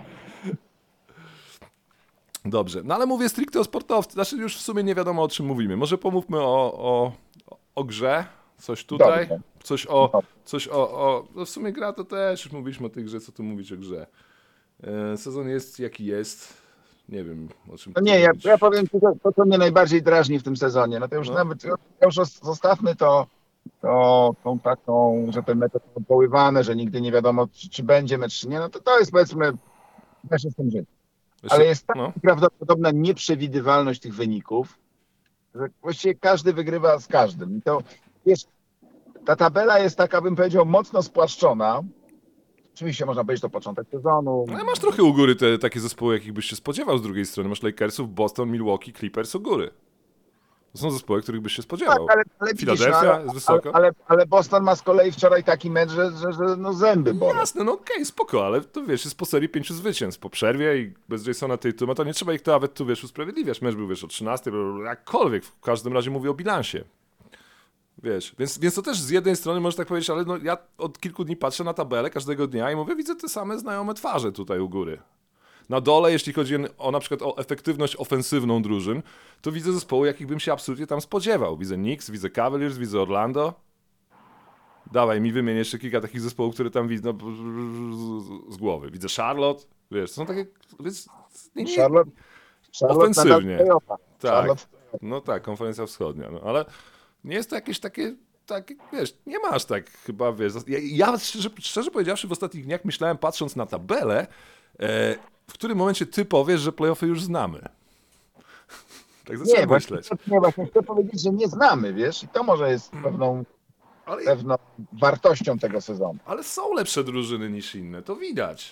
Dobrze, no ale mówię stricte o sportowcach, znaczy już w sumie nie wiadomo o czym mówimy. Może pomówmy o, o, o grze, coś tutaj, Dobrze. coś o, Dobrze. coś o, o, no w sumie gra to też, już mówiliśmy o tej grze, co tu mówić o grze. E, sezon jest jaki jest, nie wiem o czym No tu nie, ja, mówić. ja powiem ci, to, to, co mnie najbardziej drażni w tym sezonie. No to już No. nawet, ja już zostawmy to, to tą taką, że te mecze są odwoływane, że nigdy nie wiadomo, czy, czy będzie mecz, czy nie. No to to jest powiedzmy, da się z tym żyć. Jeszcze- Ale jest tak no. prawdopodobna nieprzewidywalność tych wyników, że właściwie każdy wygrywa z każdym. I to wiesz, ta tabela jest taka, bym powiedział, mocno spłaszczona. Oczywiście można powiedzieć, to początek sezonu. Ale masz trochę u góry te takie zespoły, jakich byś się spodziewał z drugiej strony. Masz Lakersów, Boston, Milwaukee, Clippers u góry. To są zespoły, których byś się Tak, spodziewał. ale, ale, widzisz, Philadelphia no, ale, jest wysoko. Ale, ale, ale Boston ma z kolei wczoraj taki mecz, że, że, że no zęby bolą. Jasne, no okej, spoko, ale to wiesz, jest po serii pięciu zwycięstw, po przerwie i bez Jasona Tatuma, to nie trzeba ich to nawet tu, wiesz, usprawiedliwiać. Mecz był, wiesz, o trzynastej, jakkolwiek, w każdym razie mówię o bilansie. Wiesz, więc, więc to też z jednej strony możesz tak powiedzieć, ale no ja od kilku dni patrzę na tabelę każdego dnia i mówię, widzę te same znajome twarze tutaj u góry. Na dole, jeśli chodzi o na przykład o efektywność ofensywną drużyn, to widzę zespoły, jakich bym się absolutnie tam spodziewał. Widzę Knicks, widzę Cavaliers, widzę Orlando. Dawaj mi wymień jeszcze kilka takich zespołów, które tam widzę no, z, z głowy. Widzę Charlotte, wiesz, to są takie... Więc, nie, nie, Charlotte, Charlotte Ofensywnie. nadal playoff'a. tak, Charlotte, no tak, konferencja wschodnia, no ale nie jest to jakieś takie, takie, wiesz, nie masz tak chyba, wiesz, ja, ja szczerze, szczerze powiedziawszy w ostatnich dniach myślałem, patrząc na tabelę, e, w którym momencie ty powiesz, że playoffy już znamy. Tak nie, zacząłem właśnie, myśleć. nie, właśnie chcę powiedzieć, że nie znamy, wiesz, i to może jest pewną, Ale, pewną wartością tego sezonu. ale są lepsze drużyny niż inne, to widać.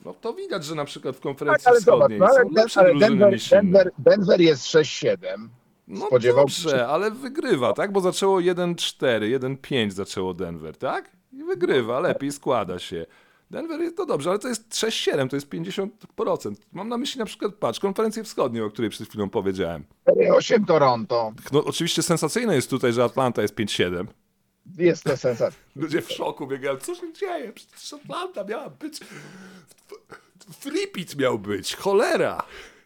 No to widać, że na przykład w Tak, konferencji ale zobacz, wschodniej no, ale, są lepsze ale drużyny Denver, niż inne. Denver, Denver jest sześć siedem. No Spodziewał dobrze, ale wygrywa, tak? Bo zaczęło jeden cztery, jeden pięć zaczęło Denver, tak? I wygrywa, lepiej składa się. Denver jest to dobrze, ale to jest sześć siedem, to jest pięćdziesiąt procent. Mam na myśli na przykład, patrz, konferencję wschodnią, o której przed chwilą powiedziałem. cztery osiem Toronto. No oczywiście sensacyjne jest tutaj, że Atlanta jest pięć siedem. Jest to sensacja. Ludzie w szoku biegają, co się dzieje? Przecież Atlanta miała być... Repeat miał być, cholera!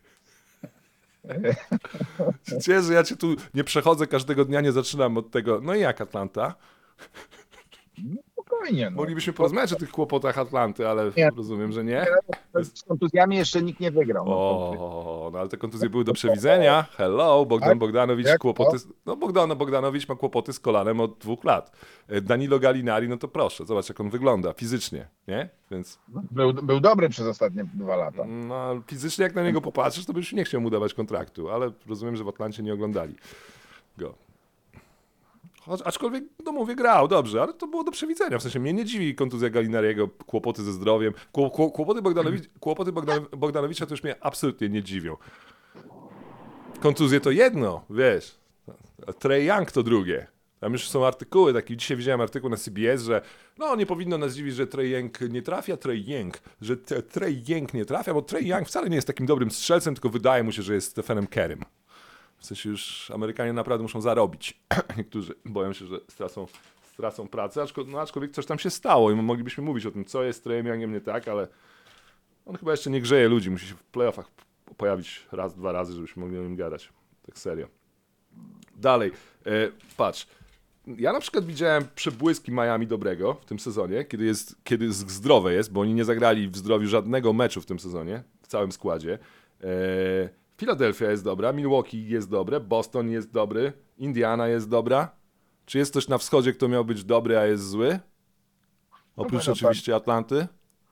Cieszę, że ja cię tu nie przechodzę każdego dnia, nie zaczynam od tego. No i jak Atlanta? Spokojnie. No. Moglibyśmy porozmawiać o tych kłopotach Atlanty, ale Nie. rozumiem, że nie. Z kontuzjami jeszcze nikt nie wygrał. No. O, no ale te kontuzje były do przewidzenia. Hello, Bogdan Tak? Bogdanowicz, Jak kłopoty. z- No Bogdan Bogdanowicz ma kłopoty z kolanem od dwóch lat. E, Danilo Gallinari, no to proszę, zobacz jak on wygląda fizycznie, nie? Więc Był, był dobry przez ostatnie dwa lata. no, fizycznie jak na niego popatrzysz, to byś nie chciał mu dawać kontraktu, ale rozumiem, że w Atlancie nie oglądali go. Choć, aczkolwiek, no mówię, grał dobrze, ale to było do przewidzenia. W sensie mnie nie dziwi kontuzja Gallinariego, kłopoty ze zdrowiem. Kło, kło, kłopoty Bogdanowi, kłopoty Bogdan, Bogdanowicza to już mnie absolutnie nie dziwią. Kontuzje to jedno, wiesz. Trae Young to drugie. Tam już są artykuły, taki dzisiaj widziałem artykuł na C B S, że no nie powinno nas dziwić, że Trae Young nie trafia, Trae Young, że te- Trae Young nie trafia, bo Trae Young wcale nie jest takim dobrym strzelcem, tylko wydaje mu się, że jest Stephenem Kerrym. W sensie już Amerykanie naprawdę muszą zarobić. Niektórzy boją się, że stracą, stracą pracę, aczko, no, aczkolwiek coś tam się stało i moglibyśmy mówić o tym, co jest z Trae'em Youngiem nie tak, ale on chyba jeszcze nie grzeje ludzi, musi się w playoffach pojawić raz, dwa razy, żebyśmy mogli o nim gadać. Tak serio. Dalej, e, patrz. Ja na przykład widziałem przebłyski Miami dobrego w tym sezonie, kiedy, jest, kiedy zdrowe jest, bo oni nie zagrali w zdrowiu żadnego meczu w tym sezonie, w całym składzie. E, Philadelphia jest dobra, Milwaukee jest dobre, Boston jest dobry, Indiana jest dobra. Czy jest ktoś na wschodzie, kto miał być dobry, a jest zły? Oprócz no, oczywiście Atlanty.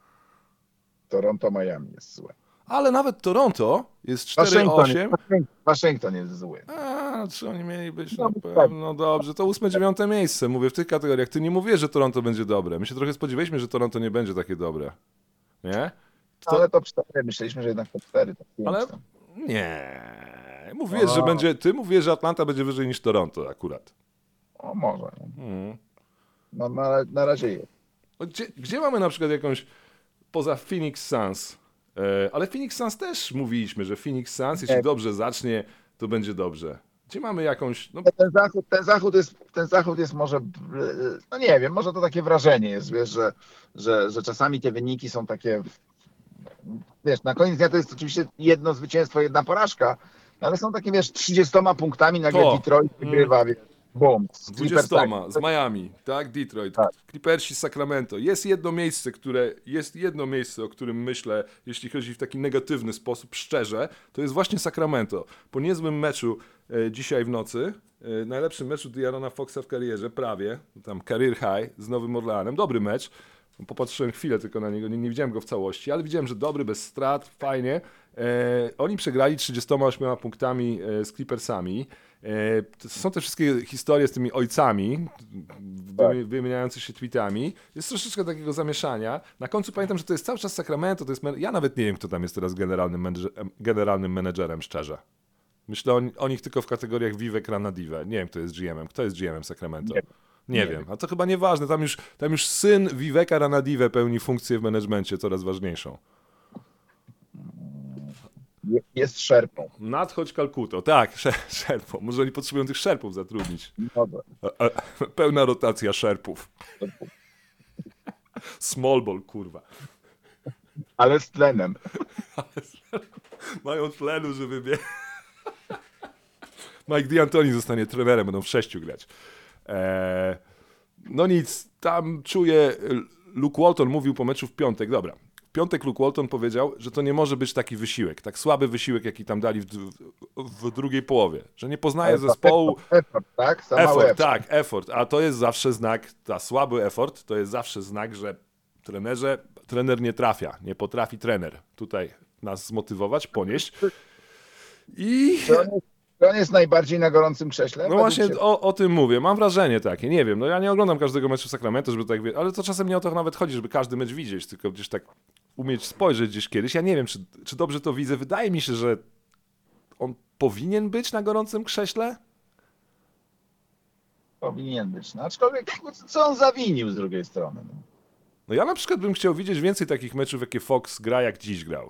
Toronto, Miami jest złe. Ale nawet Toronto jest cztery Waszyngton, osiem. jest- Waszyngton jest zły. A, czy oni mieli być? No, No, pewno dobrze. To ósme, dziewiąte miejsce. Mówię w tych kategoriach. Ty nie mówisz, że Toronto będzie dobre. My się trochę spodziewaliśmy, że Toronto nie będzie takie dobre. Nie? To- Ale top cztery, myśleliśmy, że jednak top cztery. Top pięć, Ale tam. nie. Mówiłeś, że będzie. Ty mówisz, że Atlanta będzie wyżej niż Toronto akurat. O, może. Nie? Mhm. No, na, na razie jest. No, Gdzie, gdzie mamy na przykład jakąś poza Phoenix Suns? E, ale Phoenix Suns też mówiliśmy, że Phoenix Suns, jeśli Nie. dobrze zacznie, to będzie dobrze. Gdzie mamy jakąś. No, Ten zachód, ten zachód jest, ten zachód jest może, no nie wiem, może to takie wrażenie jest, wiesz, że, że, że czasami te wyniki są takie, wiesz, na koniec dnia to jest oczywiście jedno zwycięstwo, jedna porażka, ale są takie, wiesz, trzydziestoma punktami nagle To. Detroit wygrywa, wiesz, boom. z dwudziestoma z Clippersami. Miami, tak? Detroit, Tak. Clippersi z Sacramento. Jest jedno miejsce, które jest jedno miejsce, o którym myślę, jeśli chodzi w taki negatywny sposób, szczerze, to jest właśnie Sacramento. Po niezłym meczu e, dzisiaj w nocy, e, najlepszym meczu De'Aarona Foxa w karierze, prawie, tam career high z Nowym Orleanem, dobry mecz. Popatrzyłem chwilę tylko na niego, nie, nie widziałem go w całości, ale widziałem, że dobry, bez strat, fajnie. E, oni przegrali trzydziestoma ośmioma punktami e, z Clippersami. E, to są te wszystkie historie z tymi ojcami, wymi- wymieniające się tweetami. Jest troszeczkę takiego zamieszania. Na końcu pamiętam, że to jest cały czas Sacramento, to jest men- ja nawet nie wiem, kto tam jest teraz generalnym, menedżer- generalnym menedżerem, szczerze. Myślę o, o nich tylko w kategoriach Vivek na Dive. Nie wiem, kto jest G M-em. Kto jest G M-em Sacramento? Nie. Nie, Nie wiem, a to chyba nieważne. Tam już, tam już syn Viveka Ranadive pełni funkcję w menedżmencie coraz ważniejszą. Je- Jest szerpą. Nadchodź Kalkuto. Tak, sze- szerpą. Może oni potrzebują tych szerpów zatrudnić. Może. A, a, pełna rotacja szerpów. Small ball, kurwa. Ale z tlenem. Mają tlenu, żeby bie... Mike D'Antoni zostanie trenerem, będą w sześciu grać. Eee, no nic, tam czuję... Luke Walton mówił po meczu w piątek, dobra. W piątek Luke Walton powiedział, że to nie może być taki wysiłek, tak słaby wysiłek, jaki tam dali w, w drugiej połowie. Że nie poznaje Ale to zespołu... Effort, effort, tak? Za mały Effort, effort. tak, effort. A to jest zawsze znak, ta słaby effort, to jest zawsze znak, że trenerze, trener nie trafia, nie potrafi trener tutaj nas zmotywować, ponieść. I Czy on jest, czy on jest najbardziej na gorącym krześle? no Według właśnie ciebie? o, o tym mówię, mam wrażenie takie, nie wiem, no ja nie oglądam każdego meczu Sacramento, żeby tak, wie- ale to czasem nie o to nawet chodzi, żeby każdy mecz widzieć, tylko gdzieś tak umieć spojrzeć gdzieś kiedyś. Ja nie wiem, czy, czy dobrze to widzę. Wydaje mi się, że on powinien być na gorącym krześle. Powinien być. No, aczkolwiek co on zawinił z drugiej strony? No. No ja na przykład bym chciał widzieć więcej takich meczów, jakie Fox gra, jak dziś grał.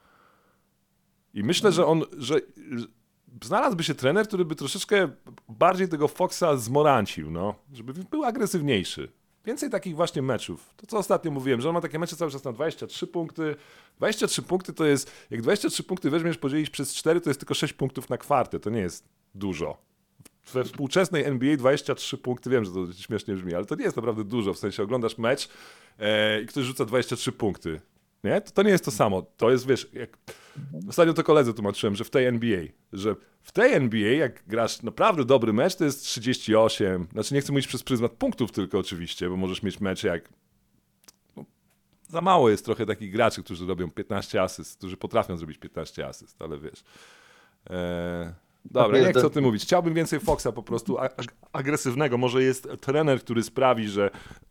I myślę, że on, że znalazłby się trener, który by troszeczkę bardziej tego Foxa zmorancił, no. Żeby był agresywniejszy. Więcej takich właśnie meczów. To co ostatnio mówiłem, że on ma takie mecze cały czas na dwadzieścia trzy punkty. dwadzieścia trzy punkty to jest, jak dwadzieścia trzy punkty weźmiesz, podzielić przez cztery, to jest tylko sześć punktów na kwartę. To nie jest dużo. We współczesnej N B A dwadzieścia trzy punkty, wiem, że to śmiesznie brzmi, ale to nie jest naprawdę dużo. W sensie oglądasz mecz e, i ktoś rzuca dwadzieścia trzy punkty. Nie? To, to nie jest to samo. To jest, wiesz, jak... Ostatnio to koledze tłumaczyłem, że w tej N B A, że w tej N B A, jak grasz naprawdę dobry mecz, to jest trzydzieści osiem. Znaczy nie chcę mówić przez pryzmat punktów tylko oczywiście, bo możesz mieć mecze jak... No, za mało jest trochę takich graczy, którzy robią piętnaście asyst, którzy potrafią zrobić piętnaście asyst, ale wiesz... E... Dobra, nie chcę o tym mówić. Chciałbym więcej Foxa po prostu ag- agresywnego. Może jest trener, który sprawi, że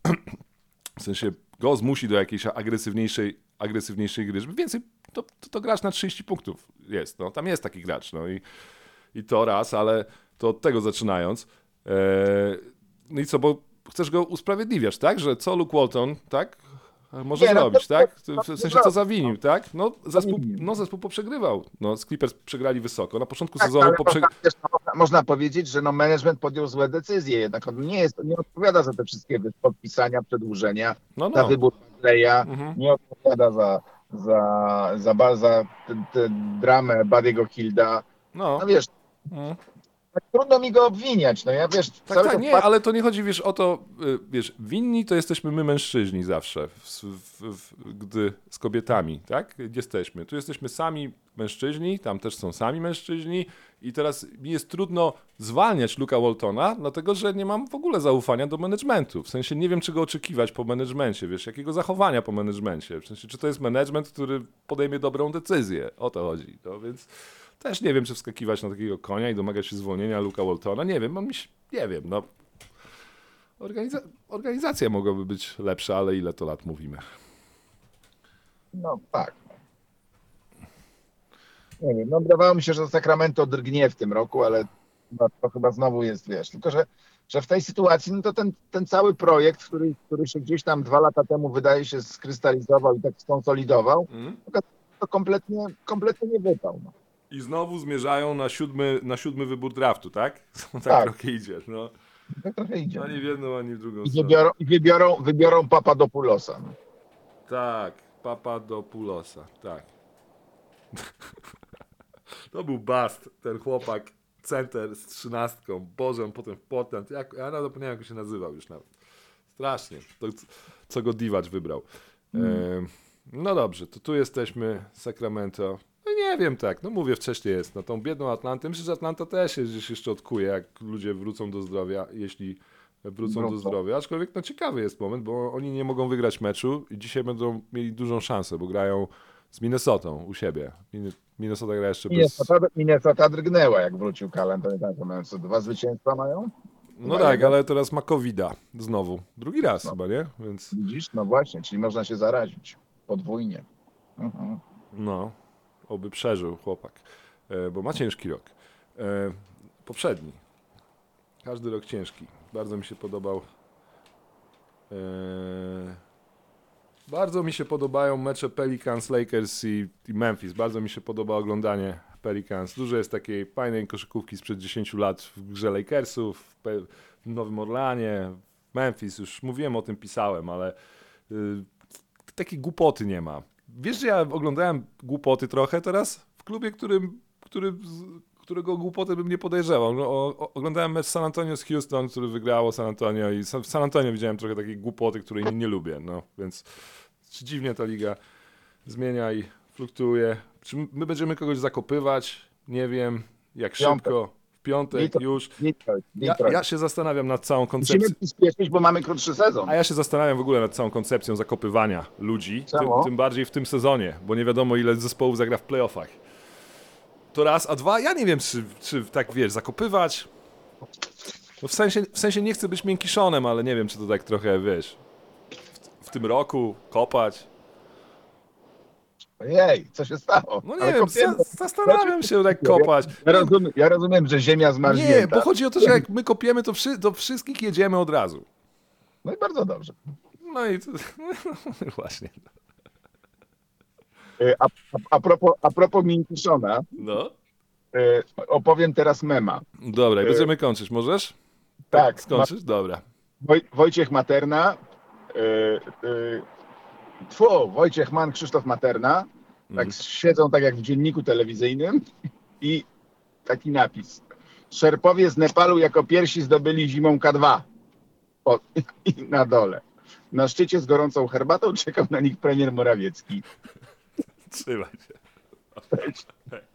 w sensie go zmusi do jakiejś agresywniejszej, agresywniejszej gry, żeby więcej, to, to, to gracz na trzydzieści punktów jest. No, tam jest taki gracz. No i, i to raz, ale to od tego zaczynając. Eee, no i co, bo chcesz go usprawiedliwiać, tak? Że co Luke Walton, tak? Może Nie, no zrobić, to- tak? to- W sensie co zawinił, tak? No zespół, no zespół poprzegrywał. No z Clippers przegrali wysoko. Na początku Tak, sezonu ale poprze... można, też, można, można powiedzieć, że no management podjął złe decyzje, jednak on nie jest, nie odpowiada za te wszystkie podpisania, przedłużenia, No, za no. wybór Leja, Mhm. nie odpowiada za, za, za, za, za tę dramę Buddy'ego Hilda. No. No wiesz, Mhm. tak trudno mi go obwiniać, no ja wiesz, Tak, cały tak, czas nie, patrzę- ale to nie chodzi, wiesz, o to, y, wiesz, winni to jesteśmy my mężczyźni zawsze, w, w, w, gdy z kobietami, tak, jesteśmy. Tu jesteśmy sami mężczyźni, tam też są sami mężczyźni i teraz mi jest trudno zwalniać Luka Waltona, dlatego, że nie mam w ogóle zaufania do managementu, w sensie nie wiem, czego oczekiwać po managemencie, wiesz, jakiego zachowania po managemencie, w sensie, czy to jest management, który podejmie dobrą decyzję, o to chodzi, no więc... Też nie wiem, czy wskakiwać na takiego konia i domagać się zwolnienia Luka Waltona. Nie wiem, mam mi, nie wiem, no. Organiza- organizacja mogłaby być lepsza, ale ile to lat mówimy? No tak. Nie wiem, no wydawało mi się, że Sacramento drgnie w tym roku, ale chyba, to chyba znowu jest, wiesz, tylko że, że w tej sytuacji, no to ten, ten cały projekt, który, który się gdzieś tam dwa lata temu wydaje się skrystalizował i tak skonsolidował, Mhm. to kompletnie, kompletnie nie wypał. No. I znowu zmierzają na siódmy, na siódmy wybór draftu, tak? tak, Tak. trochę idzie, no. Tak trochę idzie. Ani w jedną, ani w drugą I stronę. wybiorą, i wybiorą, wybiorą Papadopoulosa. No. Tak, Papadopoulosa, tak. To był bast, ten chłopak, center z trzynastką. Boże, on potem w Portland, jak, ja nawet zapomniałem, jak on się nazywał już nawet. Strasznie, to, co go Divac wybrał. Mm. E, no dobrze, to tu jesteśmy, Sacramento. No nie wiem, tak, no mówię, wcześniej jest, no tą biedną Atlantę. Myślę, że Atlanta też się gdzieś jeszcze odkuje, jak ludzie wrócą do zdrowia, jeśli wrócą do Wrócą. zdrowia. Aczkolwiek no ciekawy jest moment, bo oni nie mogą wygrać meczu i dzisiaj będą mieli dużą szansę, bo grają z Minnesotą u siebie. Min- Minnesota gra jeszcze bez... Minnesota, Minnesota drgnęła, jak wrócił Kalen, to nie tak, to mają co, dwa zwycięstwa mają? No Chyba tak, jeden. ale teraz ma kowida znowu. Drugi raz No. chyba, nie? Więc Widzisz? No właśnie, czyli można się zarazić podwójnie. Mhm. no, oby przeżył chłopak, e, bo ma ciężki rok. E, poprzedni. Każdy rok ciężki. Bardzo mi się podobał. E, bardzo mi się podobają mecze Pelicans, Lakers i, i Memphis. Bardzo mi się podoba oglądanie Pelicans. Dużo jest takiej fajnej koszykówki sprzed dziesięciu lat w grze Lakersów, w, Pe- w Nowym Orlanie, w Memphis. Już mówiłem o tym, pisałem, ale y, takiej głupoty nie ma. Wiesz, że ja oglądałem głupoty trochę teraz w klubie, którym, który, z- którego głupoty bym nie podejrzewał. No, o, o, oglądałem mecz San Antonio z Houston, który wygrało San Antonio i sa- w San Antonio widziałem trochę takiej głupoty, której nie, nie lubię. No, więc dziwnie ta liga zmienia i fluktuuje. Czy my będziemy kogoś zakopywać? Nie wiem. Jak Piątek. szybko? W piątek Detroit. już. Detroit, Ja, Detroit. ja się zastanawiam nad całą koncepcją. Musimy przyspieszyć, bo mamy krótszy sezon. A ja się zastanawiam w ogóle nad całą koncepcją zakopywania ludzi, tym, Czemu? tym bardziej w tym sezonie, bo nie wiadomo ile zespołów zagra w playoffach. To raz, a dwa, ja nie wiem czy, czy tak wiesz, zakopywać, no w sensie, w sensie nie chcę być miękiszonem, ale nie wiem czy to tak trochę wiesz, w, w tym roku kopać. Ojej, co się stało? No nie Ale wiem, kopiemy. za, zastanawiam się jak kopać. Ja rozumiem, ja rozumiem, że ziemia Nie, zmarznięta. bo chodzi o to, że jak my kopiemy, to wszy, do wszystkich jedziemy od razu. No i bardzo dobrze. No i to, właśnie. E, A, a, a, propos, a propos Minkishona, No. e, opowiem teraz mema. Dobra, i będziemy kończyć, możesz? Tak, Skończysz? Dobra. Woj, Wojciech Materna, e, e, tfu, Wojciech Mann, Krzysztof Materna, tak siedzą tak jak w dzienniku telewizyjnym i taki napis. Szerpowie z Nepalu jako pierwsi zdobyli zimą K dwa. O, i na dole. Na szczycie z gorącą herbatą czekał na nich premier Morawiecki. Trzymaj się. Cześć.